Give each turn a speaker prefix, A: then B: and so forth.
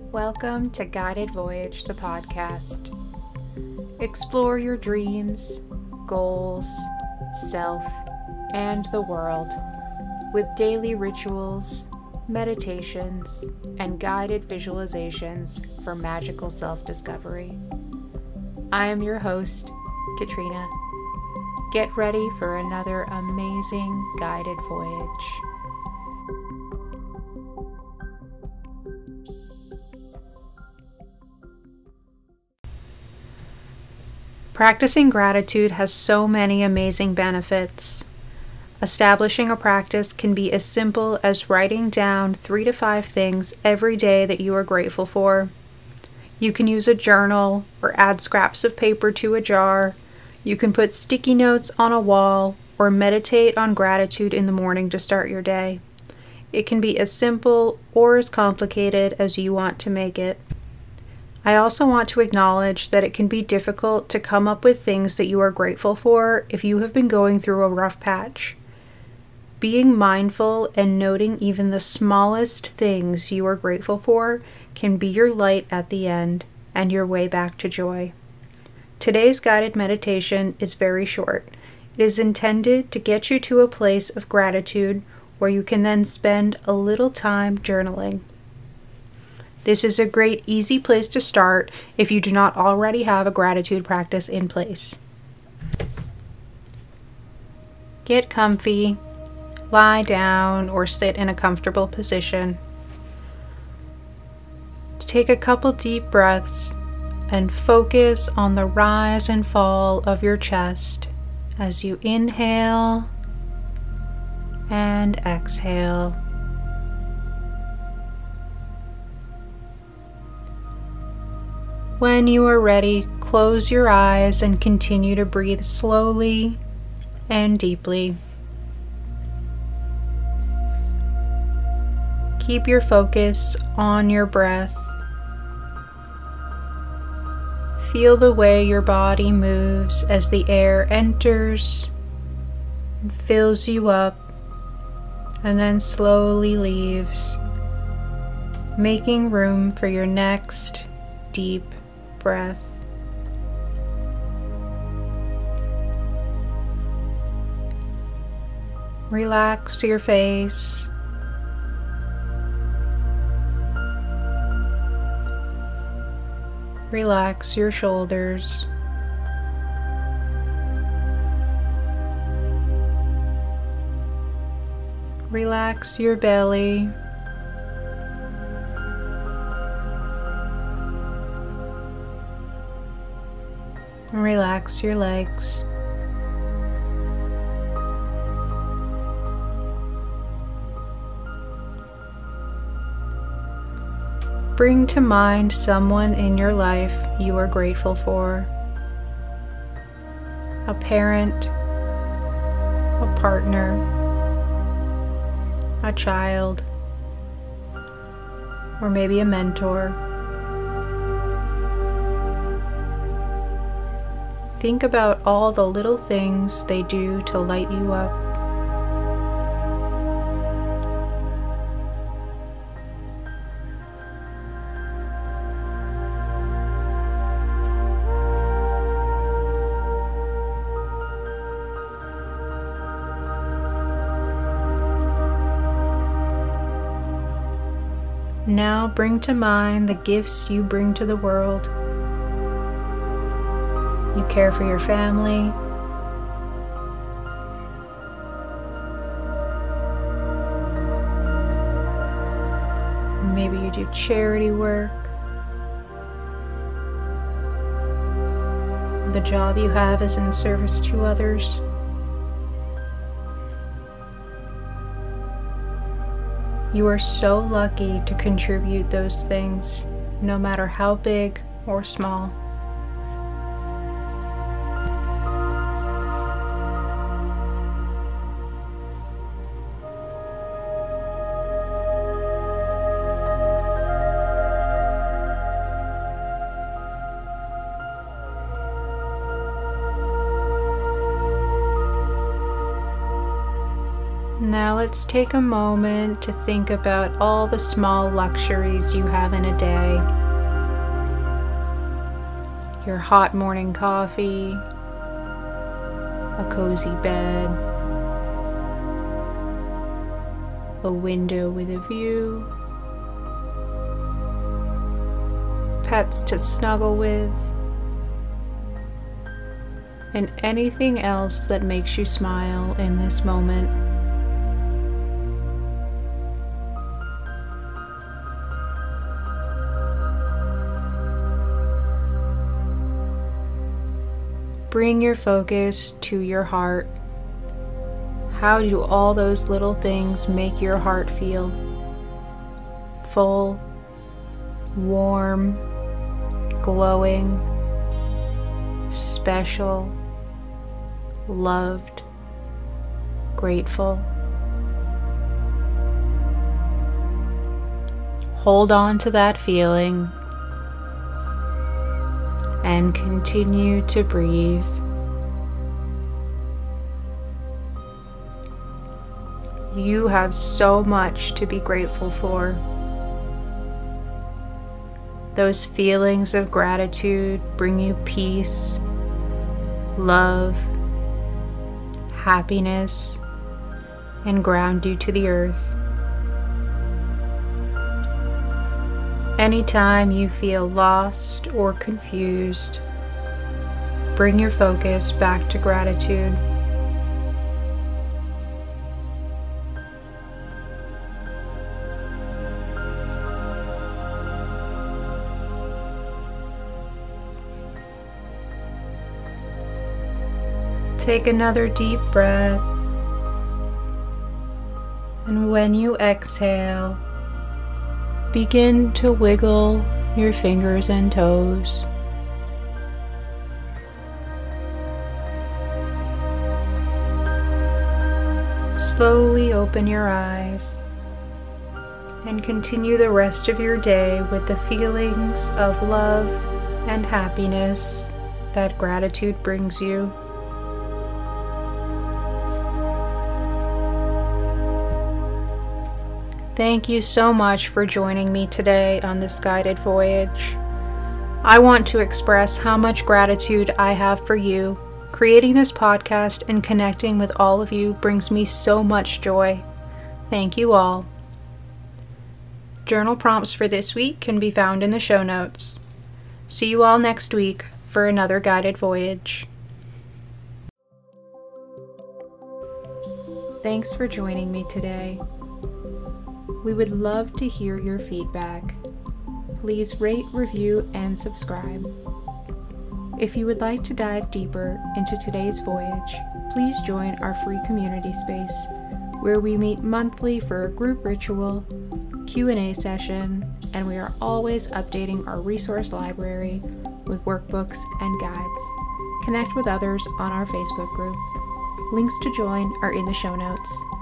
A: Welcome to Guided Voyage, the podcast. Explore your dreams, goals, self, and the world with daily rituals, meditations, and guided visualizations for magical self-discovery. I am your host, Katrina. Get ready for another amazing guided voyage. Practicing gratitude has so many amazing benefits. Establishing a practice can be as simple as writing down 3 to 5 things every day that you are grateful for. You can use a journal or add scraps of paper to a jar. You can put sticky notes on a wall or meditate on gratitude in the morning to start your day. It can be as simple or as complicated as you want to make it. I also want to acknowledge that it can be difficult to come up with things that you are grateful for if you have been going through a rough patch. Being mindful and noting even the smallest things you are grateful for can be your light at the end and your way back to joy. Today's guided meditation is very short. It is intended to get you to a place of gratitude where you can then spend a little time journaling. This is a great, easy place to start if you do not already have a gratitude practice in place. Get comfy, lie down, or sit in a comfortable position. Take a couple deep breaths and focus on the rise and fall of your chest as you inhale and exhale. When you are ready, close your eyes and continue to breathe slowly and deeply. Keep your focus on your breath. Feel the way your body moves as the air enters and fills you up and then slowly leaves, making room for your next deep breath. Relax your face. Relax your shoulders. Relax your belly. Relax your legs. Bring to mind someone in your life you are grateful for. A parent, a partner, a child, or maybe a mentor. Think about all the little things they do to light you up. Now bring to mind the gifts you bring to the world. You care for your family. Maybe you do charity work. The job you have is in service to others. You are so lucky to contribute those things, no matter how big or small. Now let's take a moment to think about all the small luxuries you have in a day. Your hot morning coffee, a cozy bed, a window with a view, pets to snuggle with, and anything else that makes you smile in this moment. Bring your focus to your heart. How do all those little things make your heart feel? Full, warm, glowing, special, loved, grateful. Hold on to that feeling and continue to breathe. You have so much to be grateful for. Those feelings of gratitude bring you peace, love, happiness, and ground you to the earth. Anytime you feel lost or confused, bring your focus back to gratitude. Take another deep breath, and when you exhale, begin to wiggle your fingers and toes. Slowly open your eyes and continue the rest of your day with the feelings of love and happiness that gratitude brings you. Thank you so much for joining me today on this guided voyage. I want to express how much gratitude I have for you. Creating this podcast and connecting with all of you brings me so much joy. Thank you all. Journal prompts for this week can be found in the show notes. See you all next week for another guided voyage. Thanks for joining me today. We would love to hear your feedback. Please rate, review, and subscribe. If you would like to dive deeper into today's voyage, please join our free community space where we meet monthly for a group ritual, Q&A session, and we are always updating our resource library with workbooks and guides. Connect with others on our Facebook group. Links to join are in the show notes.